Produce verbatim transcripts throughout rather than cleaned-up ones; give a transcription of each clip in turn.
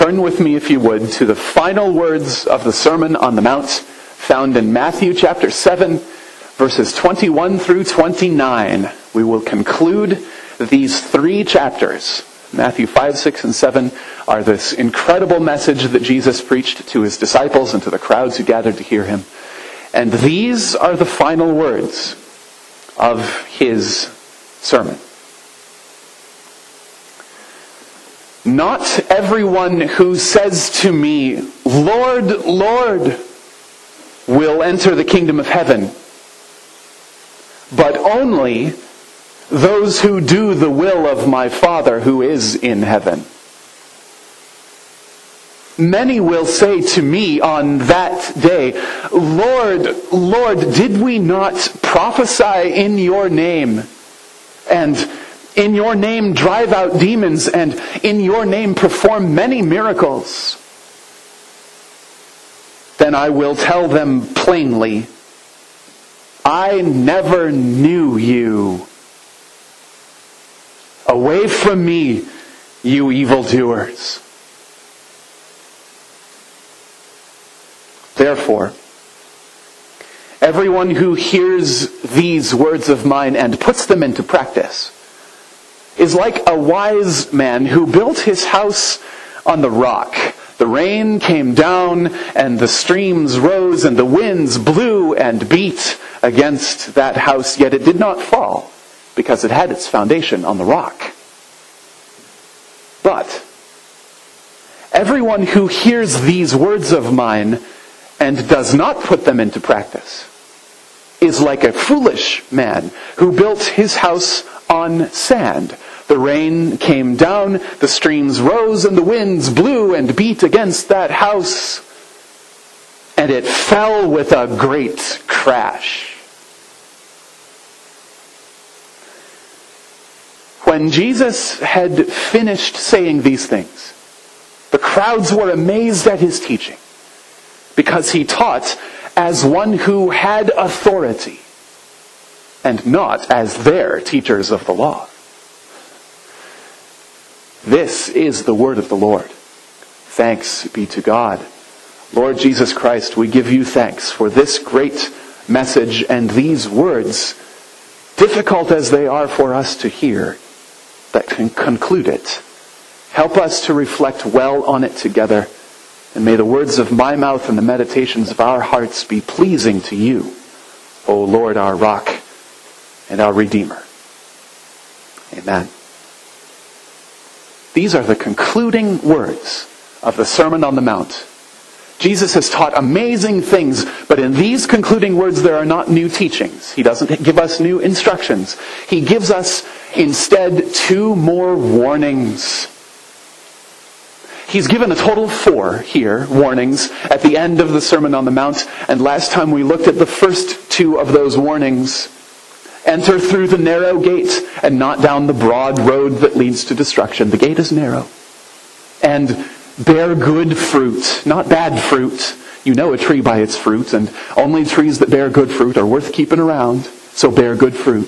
turn with me, if you would, to the final words of the Sermon on the Mount, found in Matthew chapter seven, verses twenty-one through twenty-nine. We will conclude these three chapters. Matthew five, six, and seven are this incredible message that Jesus preached to his disciples and to the crowds who gathered to hear him. And these are the final words of his sermon. Not everyone who says to me, Lord, Lord, will enter the kingdom of heaven, but only those who do the will of my Father who is in heaven. Many will say to me on that day, Lord, Lord, did we not prophesy in your name, and in your name drive out demons, and in your name perform many miracles? Then I will tell them plainly, I never knew you. Away from me, you evildoers. Therefore, everyone who hears these words of mine and puts them into practice is like a wise man who built his house on the rock. The rain came down, and the streams rose, and the winds blew and beat against that house, yet it did not fall, because it had its foundation on the rock. But everyone who hears these words of mine and does not put them into practice is like a foolish man who built his house on sand. The rain came down, the streams rose, and the winds blew and beat against that house, and it fell with a great crash. When Jesus had finished saying these things, the crowds were amazed at his teaching, because he taught as one who had authority, and not as their teachers of the law. This is the word of the Lord. Thanks be to God. Lord Jesus Christ, we give you thanks for this great message and these words, difficult as they are for us to hear, that can conclude it. Help us to reflect well on it together, and may the words of my mouth and the meditations of our hearts be pleasing to you, O Lord, our rock and our Redeemer. Amen. These are the concluding words of the Sermon on the Mount. Jesus has taught amazing things, but in these concluding words there are not new teachings. He doesn't give us new instructions. He gives us instead two more warnings. He's given a total of four here, warnings, at the end of the Sermon on the Mount. And last time we looked at the first two of those warnings. Enter through the narrow gate and not down the broad road that leads to destruction. The gate is narrow. And bear good fruit, not bad fruit. You know a tree by its fruit, and only trees that bear good fruit are worth keeping around. So bear good fruit.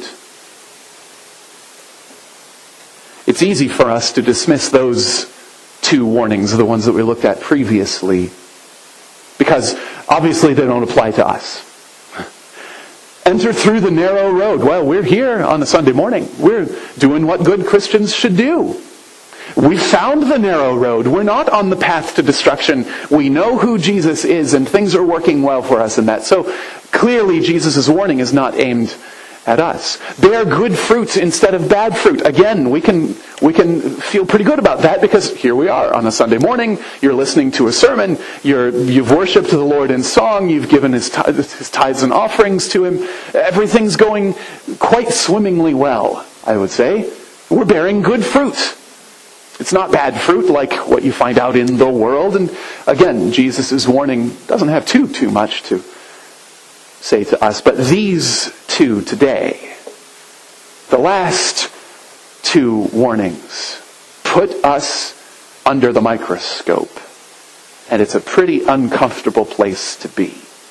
It's easy for us to dismiss those two warnings, the ones that we looked at previously, because obviously they don't apply to us. Enter through the narrow road. Well, we're here on a Sunday morning. We're doing what good Christians should do. We found the narrow road. We're not on the path to destruction. We know who Jesus is, and things are working well for us in that. So clearly Jesus' warning is not aimed at us. Bear good fruit instead of bad fruit. Again, we can we can feel pretty good about that, because here we are on a Sunday morning. You're listening to a sermon. You're you've worshipped the Lord in song. You've given his, his tithes and offerings to him. Everything's going quite swimmingly well, I would say. We're bearing good fruit. It's not bad fruit like what you find out in the world. And again, Jesus' warning doesn't have too too much to say to us. But these two today, the last two warnings, put us under the microscope. And it's a pretty uncomfortable place to be.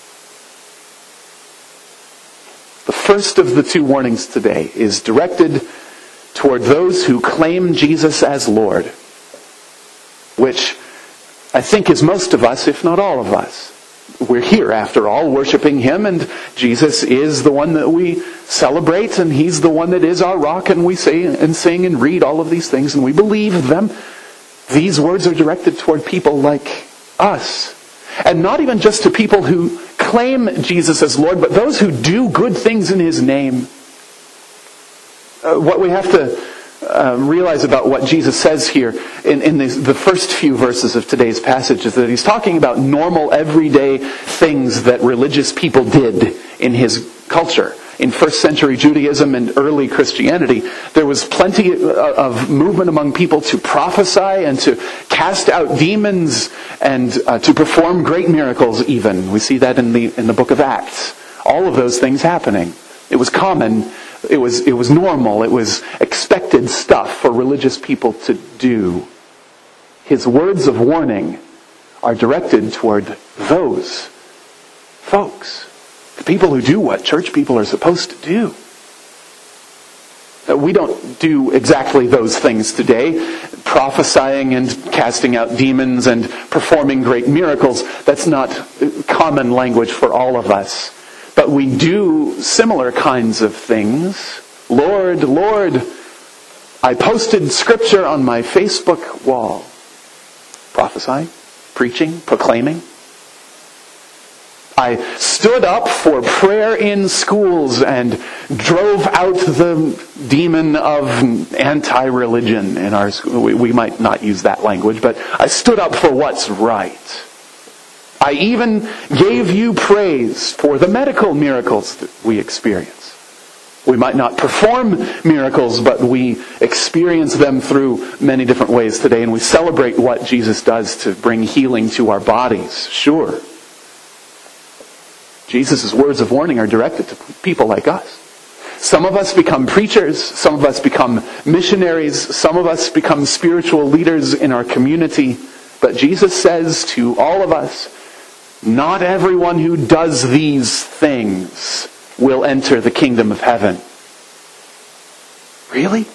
The first of the two warnings today is directed toward those who claim Jesus as Lord, which I think is most of us, if not all of us. We're here, after all, worshiping Him, and Jesus is the one that we celebrate, and He's the one that is our rock, and we say and sing and read all of these things, and we believe them. These words are directed toward people like us. And not even just to people who claim Jesus as Lord, but those who do good things in His name. Uh, what we have to uh, realize about what Jesus says here in, in the, the first few verses of today's passage is that He's talking about normal, everyday things that religious people did in His culture. In first century Judaism and early Christianity, there was plenty of movement among people to prophesy and to cast out demons and uh, to perform great miracles even. We see that in the in the book of Acts. All of those things happening. It was common, it was it was normal, it was expected stuff for religious people to do. His words of warning are directed toward those folks. The people who do what church people are supposed to do. We don't do exactly those things today. Prophesying and casting out demons and performing great miracles. That's not common language for all of us. But we do similar kinds of things. Lord, Lord, I posted scripture on my Facebook wall. Prophesying, preaching, proclaiming. I stood up for prayer in schools and drove out the demon of anti-religion in our school. We, we might not use that language, but I stood up for what's right. I even gave you praise for the medical miracles that we experience. We might not perform miracles, but we experience them through many different ways today, and we celebrate what Jesus does to bring healing to our bodies. Sure. Jesus' words of warning are directed to people like us. Some of us become preachers. Some of us become missionaries. Some of us become spiritual leaders in our community. But Jesus says to all of us, not everyone who does these things will enter the kingdom of heaven. Really?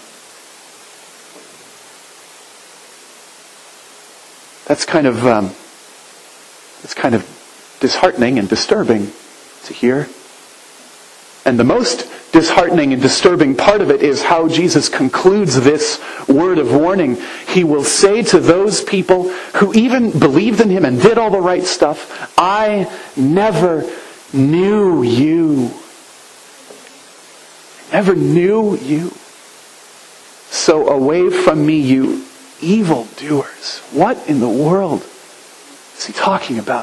That's kind of, um, that's kind of disheartening and disturbing to hear. And the most disheartening and disturbing part of it is how Jesus concludes this word of warning. He will say to those people who even believed in Him and did all the right stuff, I never knew you. Never knew you. So away from me, you evildoers. What in the world is He talking about?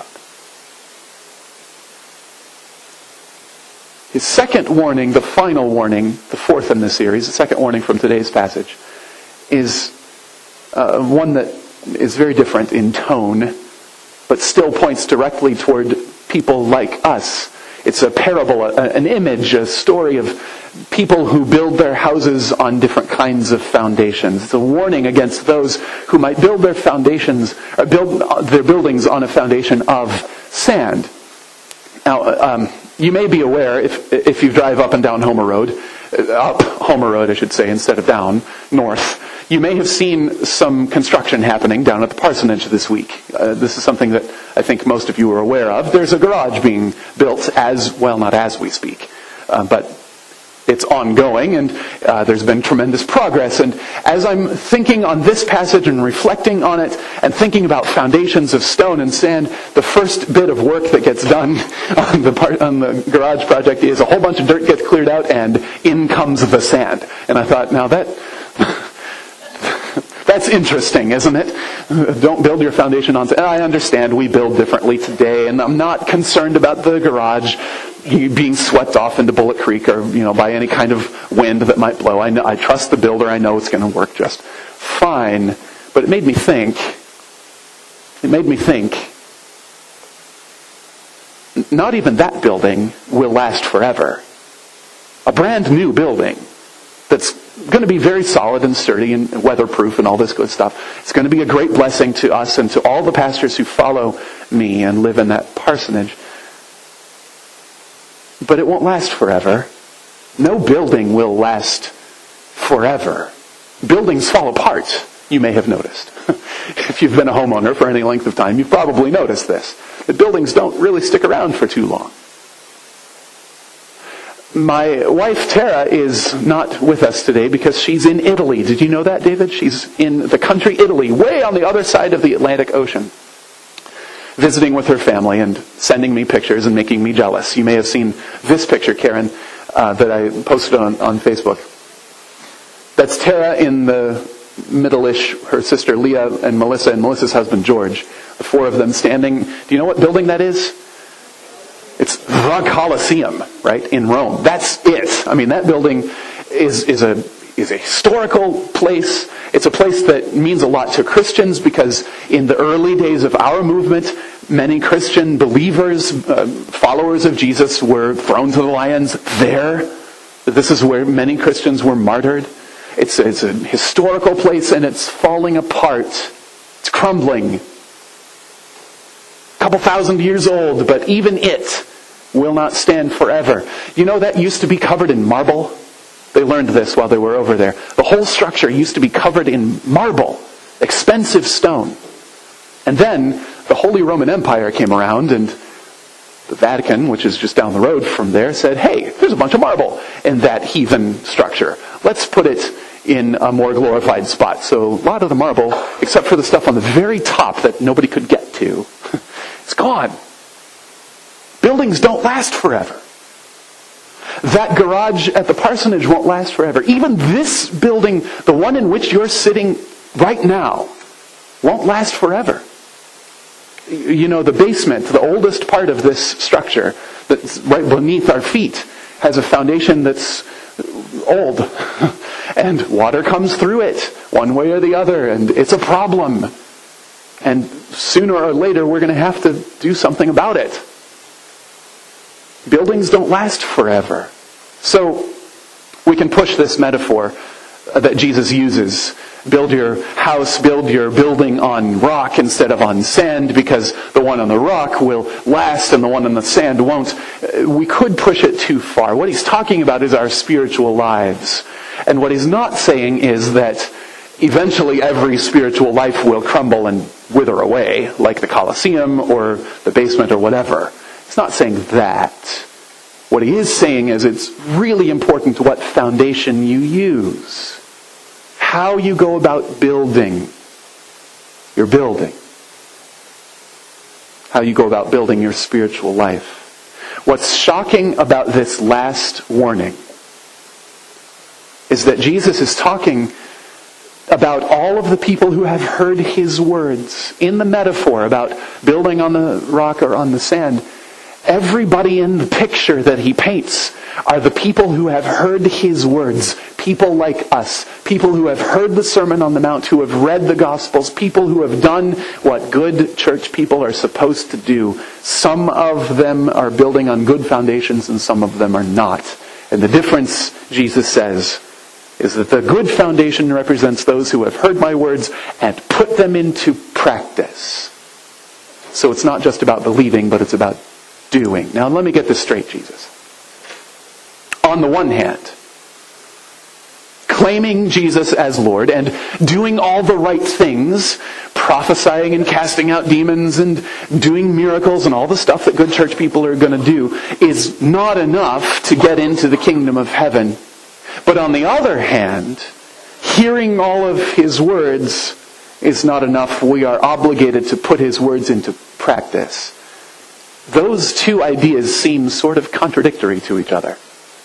His second warning, the final warning, the fourth in the series, the second warning from today's passage, is uh, one that is very different in tone, but still points directly toward people like us. It's a parable, a, an image, a story of people who build their houses on different kinds of foundations. It's a warning against those who might build their foundations, or build their buildings on a foundation of sand. Now, um, you may be aware, if if you drive up and down Homer Road, up Homer Road I should say, instead of down, north, you may have seen some construction happening down at the parsonage this week. Uh, this is something that I think most of you are aware of. There's a garage being built as, well, not as we speak, uh, but it's ongoing, and uh, there's been tremendous progress. And as I'm thinking on this passage and reflecting on it and thinking about foundations of stone and sand, the first bit of work that gets done on the part, on the garage project is a whole bunch of dirt gets cleared out and in comes the sand. And I thought, now that that's interesting, isn't it? Don't build your foundation on sand. I understand we build differently today, and I'm not concerned about the garage being swept off into Bullet Creek or, you know, by any kind of wind that might blow. I know, I trust the builder. I know it's going to work just fine. But it made me think, it made me think, not even that building will last forever. A brand new building that's going to be very solid and sturdy and weatherproof and all this good stuff. It's going to be a great blessing to us and to all the pastors who follow me and live in that parsonage. But it won't last forever. No building will last forever. Buildings fall apart, you may have noticed. if you've been a homeowner for any length of time, you've probably noticed this. That buildings don't really stick around for too long. My wife, Tara, is not with us today because she's in Italy. Did you know that, David? She's in the country Italy, way on the other side of the Atlantic Ocean, visiting with her family and sending me pictures and making me jealous. You may have seen this picture, Karen, uh, that I posted on, on Facebook. That's Tara in the middle-ish, her sister Leah and Melissa, and Melissa's husband George. The four of them standing. Do you know what building that is? It's the Colosseum, right, in Rome. That's it. I mean, that building is, is a is a historical place. It's a place that means a lot to Christians because in the early days of our movement, many Christian believers, uh, followers of Jesus, were thrown to the lions there. This is where many Christians were martyred. It's a, it's a historical place, and it's falling apart. It's crumbling. A couple thousand years old, but even it will not stand forever. You know, that used to be covered in marble. They learned this while they were over there. The whole structure used to be covered in marble, expensive stone. And then the Holy Roman Empire came around, and the Vatican, which is just down the road from there, said, hey, there's a bunch of marble in that heathen structure. Let's put it in a more glorified spot. So a lot of the marble, except for the stuff on the very top that nobody could get to, it's gone. Buildings don't last forever. That garage at the parsonage won't last forever. Even this building, the one in which you're sitting right now, won't last forever. You know, the basement, the oldest part of this structure, that's right beneath our feet, has a foundation that's old. And water comes through it, one way or the other, and it's a problem. And sooner or later, we're going to have to do something about it. Buildings don't last forever. So, we can push this metaphor that Jesus uses. Build your house, build your building on rock instead of on sand, because the one on the rock will last and the one on the sand won't. We could push it too far. What he's talking about is our spiritual lives. And what he's not saying is that eventually every spiritual life will crumble and wither away, like the Colosseum or the basement or whatever. He's not saying that. What he is saying is it's really important what foundation you use. How you go about building your building. How you go about building your spiritual life. What's shocking about this last warning is that Jesus is talking about all of the people who have heard his words. In the metaphor about building on the rock or on the sand, everybody in the picture that he paints are the people who have heard his words. People like us. People who have heard the Sermon on the Mount, who have read the Gospels. People who have done what good church people are supposed to do. Some of them are building on good foundations and some of them are not. And the difference, Jesus says, is that the good foundation represents those who have heard my words and put them into practice. So it's not just about believing, but it's about doing. Now let me get this straight, Jesus. On the one hand, claiming Jesus as Lord and doing all the right things, prophesying and casting out demons and doing miracles and all the stuff that good church people are going to do, is not enough to get into the kingdom of heaven. But on the other hand, hearing all of his words is not enough. We are obligated to put his words into practice. Those two ideas seem sort of contradictory to each other.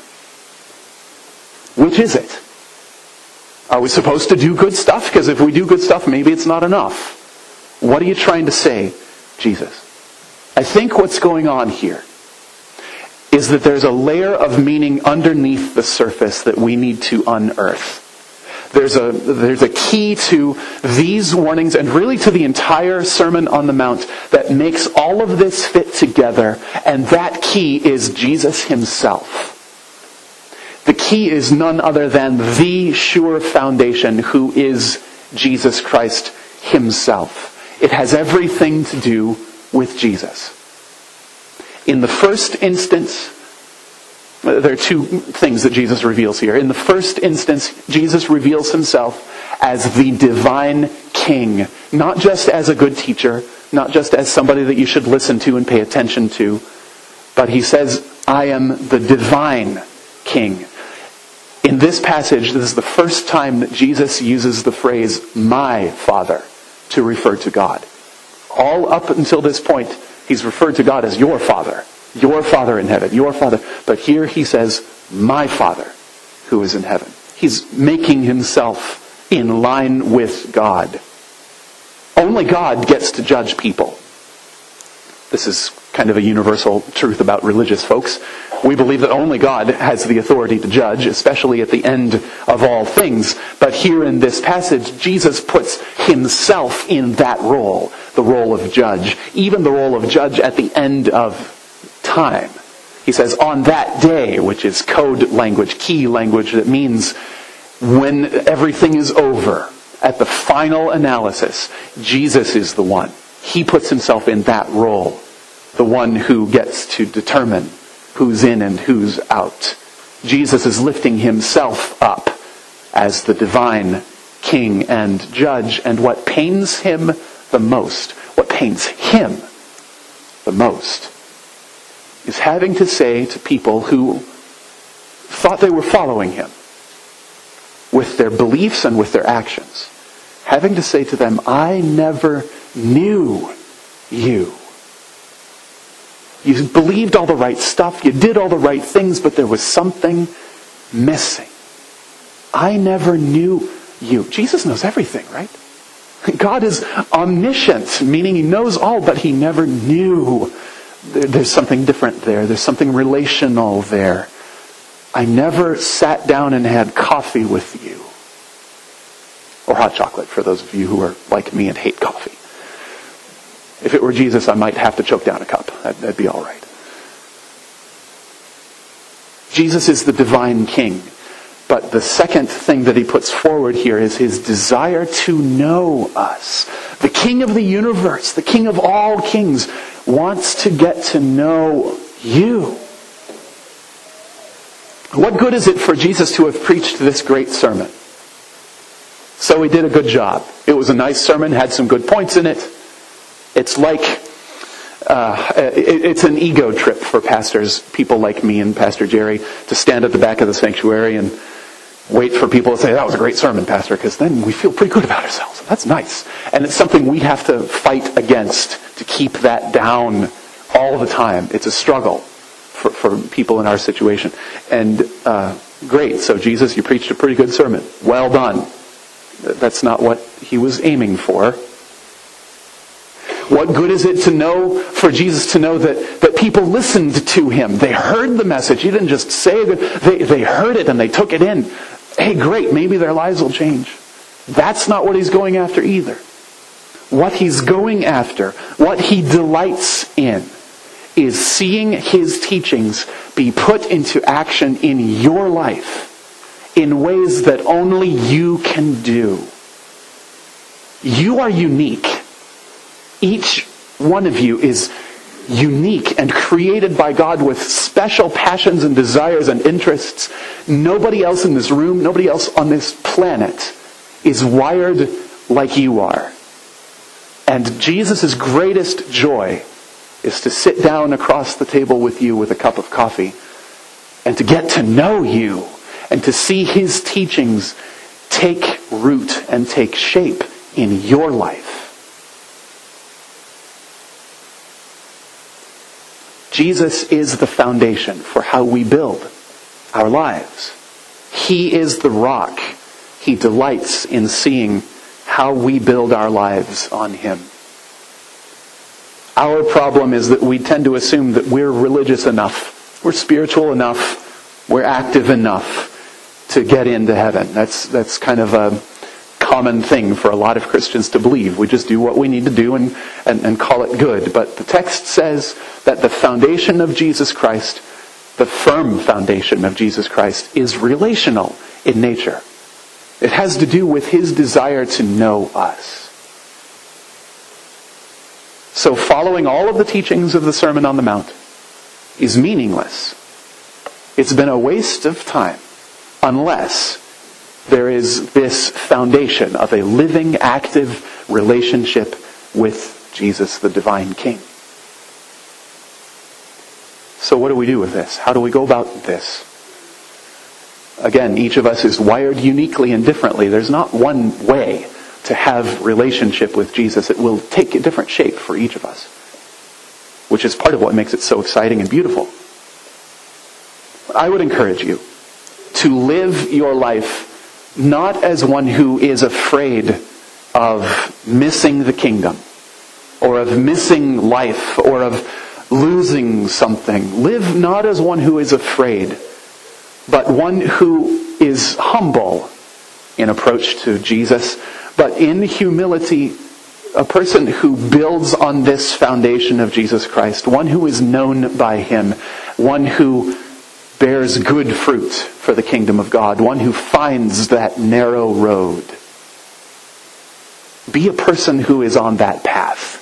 Which is it? Are we supposed to do good stuff? Because if we do good stuff, maybe it's not enough. What are you trying to say, Jesus? I think what's going on here is that there's a layer of meaning underneath the surface that we need to unearth. There's a, there's a key to these warnings and really to the entire Sermon on the Mount that makes all of this fit together, and that key is Jesus himself. The key is none other than the sure foundation, who is Jesus Christ himself. It has everything to do with Jesus. In the first instance, There are two things that Jesus reveals here. In the first instance, Jesus reveals himself as the divine king, not just as a good teacher, not just as somebody that you should listen to and pay attention to, but he says, I am the divine king. In this passage, this is the first time that Jesus uses the phrase, my Father, to refer to God. All up until this point, he's referred to God as your Father. Your Father in heaven, your Father. But here he says, my Father who is in heaven. He's making himself in line with God. Only God gets to judge people. This is kind of a universal truth about religious folks. We believe that only God has the authority to judge, especially at the end of all things. But here in this passage, Jesus puts himself in that role, the role of judge, even the role of judge at the end of time. He says, on that day, which is code language, key language, that means when everything is over, at the final analysis, Jesus is the one. He puts himself in that role, the one who gets to determine who's in and who's out. Jesus is lifting himself up as the divine king and judge, and what pains him the most, what pains him the most, is having to say to people who thought they were following him with their beliefs and with their actions, having to say to them, I never knew you. You believed all the right stuff, you did all the right things, but there was something missing. I never knew you. Jesus knows everything, right? God is omniscient, meaning he knows all, but he never knew. There's something different there. There's something relational there. I never sat down and had coffee with you. Or hot chocolate, for those of you who are like me and hate coffee. If it were Jesus, I might have to choke down a cup. That'd, that'd be all right. Jesus is the divine king. But the second thing that he puts forward here is his desire to know us. The king of the universe, the king of all kings, wants to get to know you. What good is it for Jesus to have preached this great sermon? So he did a good job. It was a nice sermon, had some good points in it. It's like, uh, it, it's an ego trip for pastors, people like me and Pastor Jerry, to stand at the back of the sanctuary and wait for people to say, that was a great sermon, Pastor, because then we feel pretty good about ourselves. That's nice. And it's something we have to fight against to keep that down all the time. It's a struggle for, for people in our situation. And uh, great, so Jesus, you preached a pretty good sermon. Well done. That's not what he was aiming for. What good is it to know, for Jesus to know that, that people listened to him? They heard the message. He didn't just say it. They, they heard it and they took it in. Hey, great, maybe their lives will change. That's not what he's going after either. What he's going after, what he delights in, is seeing his teachings be put into action in your life in ways that only you can do. You are unique. Each one of you is unique and created by God with special passions and desires and interests. Nobody else in this room, nobody else on this planet is wired like you are. And Jesus' greatest joy is to sit down across the table with you with a cup of coffee and to get to know you and to see his teachings take root and take shape in your life. Jesus is the foundation for how we build our lives. He is the rock. He delights in seeing how we build our lives on him. Our problem is that we tend to assume that we're religious enough, we're spiritual enough, we're active enough to get into heaven. That's that's kind of a common thing for a lot of Christians to believe. We just do what we need to do and, and, and call it good. But the text says that the foundation of Jesus Christ, the firm foundation of Jesus Christ, is relational in nature. It has to do with his desire to know us. So following all of the teachings of the Sermon on the Mount is meaningless It's been a waste of time unless there is this foundation of a living, active relationship with Jesus, the divine King. So what do we do with this? How do we go about this? Again, each of us is wired uniquely and differently. There's not one way to have relationship with Jesus. It will take a different shape for each of us, which is part of what makes it so exciting and beautiful. I would encourage you to live your life not as one who is afraid of missing the kingdom, or of missing life, or of losing something. Live not as one who is afraid, but one who is humble in approach to Jesus, but in humility, a person who builds on this foundation of Jesus Christ, one who is known by Him, one who bears good fruit for the kingdom of God, one who finds that narrow road. Be a person who is on that path.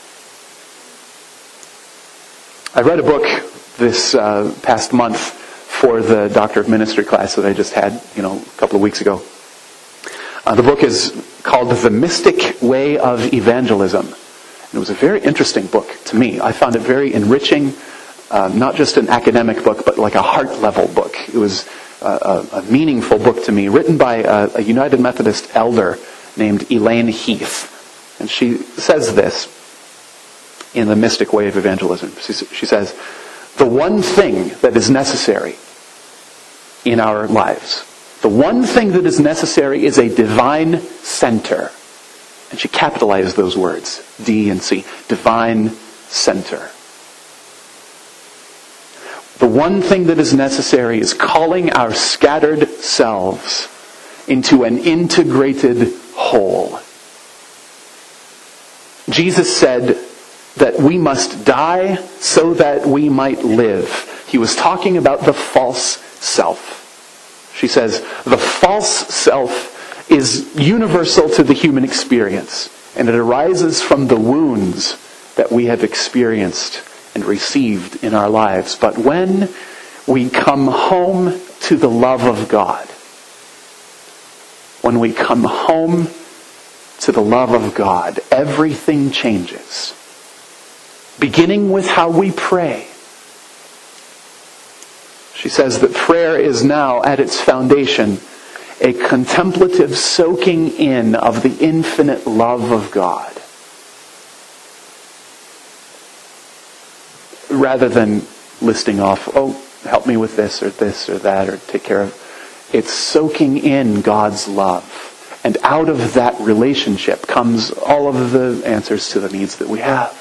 I read a book this uh, past month for the Doctor of Ministry class that I just had, you know, a couple of weeks ago. Uh, the book is called The Mystic Way of Evangelism. And it was a very interesting book to me. I found it very enriching, uh, not just an academic book, but like a heart-level book. It was uh, a, a meaningful book to me, written by a, a United Methodist elder named Elaine Heath. And she says this in The Mystic Way of Evangelism. She, she says, the one thing that is necessary in our lives, the one thing that is necessary is a divine center. And she capitalized those words, D and C, divine center. The one thing that is necessary is calling our scattered selves into an integrated whole. Jesus said that we must die so that we might live. He was talking about the false self. She says, the false self is universal to the human experience, and it arises from the wounds that we have experienced and received in our lives. But when we come home to the love of God, when we come home to the love of God, everything changes. Beginning with how we pray. She says that prayer is now, at its foundation, a contemplative soaking in of the infinite love of God. Rather than listing off, oh, help me with this or this or that, or take care of. It's soaking in God's love. And out of that relationship comes all of the answers to the needs that we have.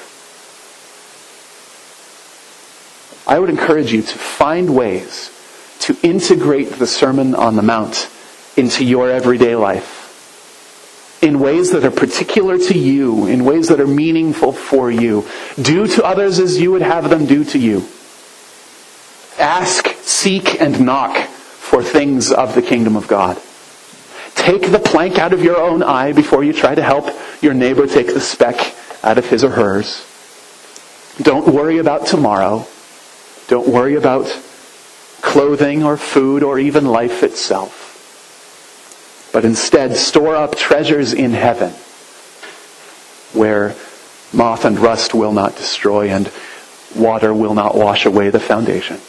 I would encourage you to find ways to integrate the Sermon on the Mount into your everyday life in ways that are particular to you, in ways that are meaningful for you. Do to others as you would have them do to you. Ask, seek, and knock for things of the kingdom of God. Take the plank out of your own eye before you try to help your neighbor take the speck out of his or hers. Don't worry about tomorrow. Don't worry about clothing or food or even life itself. But instead, store up treasures in heaven where moth and rust will not destroy and water will not wash away the foundation.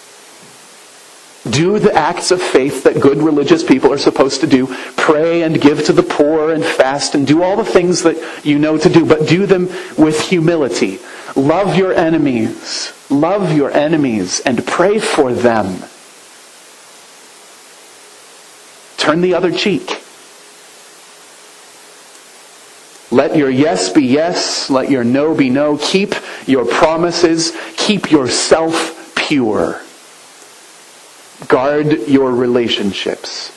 Do the acts of faith that good religious people are supposed to do. Pray and give to the poor and fast and do all the things that you know to do, but do them with humility. Love your enemies. Love your enemies and pray for them. Turn the other cheek. Let your yes be yes. Let your no be no. Keep your promises. Keep yourself pure. Guard your relationships.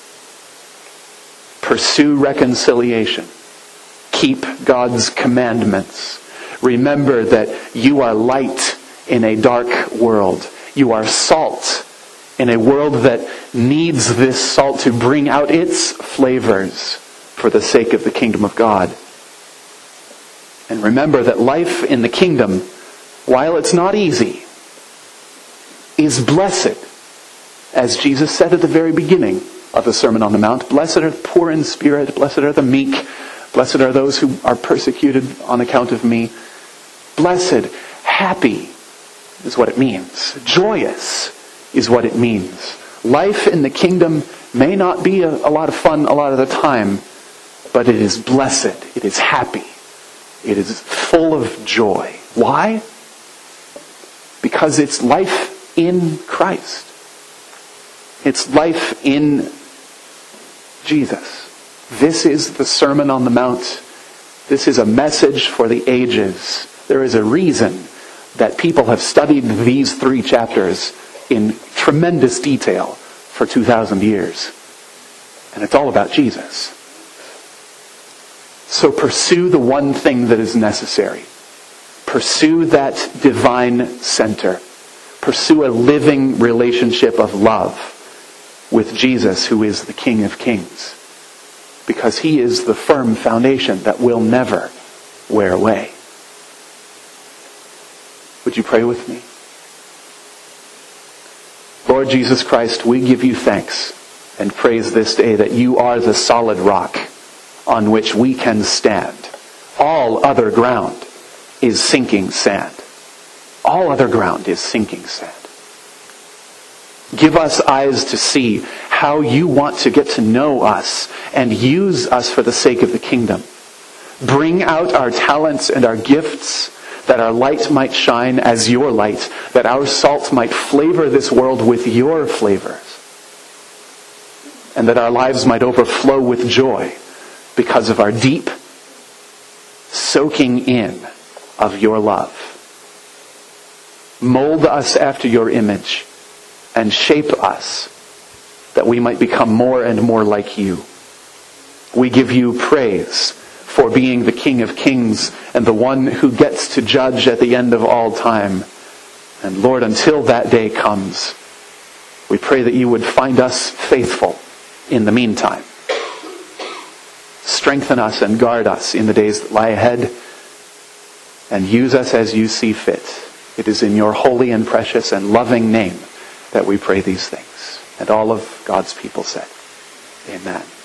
Pursue reconciliation. Keep God's commandments. Remember that you are light in a dark world. You are salt in a world that needs this salt to bring out its flavors for the sake of the kingdom of God. And remember that life in the kingdom, while it's not easy, is blessed. As Jesus said at the very beginning of the Sermon on the Mount, blessed are the poor in spirit, blessed are the meek, blessed are those who are persecuted on account of me. Blessed, happy is what it means. Joyous is what it means. Life in the kingdom may not be a, a lot of fun a lot of the time, but it is blessed. It is happy. It is full of joy. Why? Because it's life in Christ. It's life in Jesus. This is the Sermon on the Mount. This is a message for the ages. There is a reason that people have studied these three chapters in tremendous detail for two thousand years. And it's all about Jesus. So pursue the one thing that is necessary. Pursue that divine center. Pursue a living relationship of love with Jesus, who is the King of Kings. Because he is the firm foundation that will never wear away. Would you pray with me? Lord Jesus Christ, we give you thanks and praise this day that you are the solid rock on which we can stand. All other ground is sinking sand. All other ground is sinking sand. Give us eyes to see how you want to get to know us and use us for the sake of the kingdom. Bring out our talents and our gifts, that our light might shine as your light, that our salt might flavor this world with your flavors, and that our lives might overflow with joy because of our deep soaking in of your love. Mold us after your image and shape us that we might become more and more like you. We give you praise for being the King of Kings and the one who gets to judge at the end of all time. And Lord, until that day comes, we pray that you would find us faithful in the meantime. Strengthen us and guard us in the days that lie ahead, and use us as you see fit. It is in your holy and precious and loving name that we pray these things. And all of God's people said, amen.